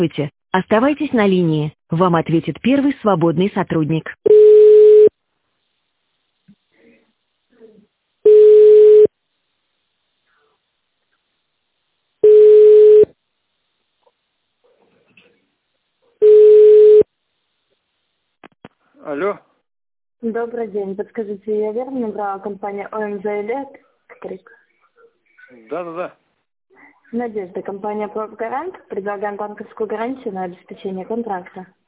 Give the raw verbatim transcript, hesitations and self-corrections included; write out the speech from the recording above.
Здравствуйте. Оставайтесь на линии. Вам ответит первый свободный сотрудник. Алло. Добрый день. Подскажите, я верно набрала компания ОМЗ Электрик? Да-да-да. Надежда, компания «Профгарант». Предлагаем банковскую гарантию на обеспечение контракта.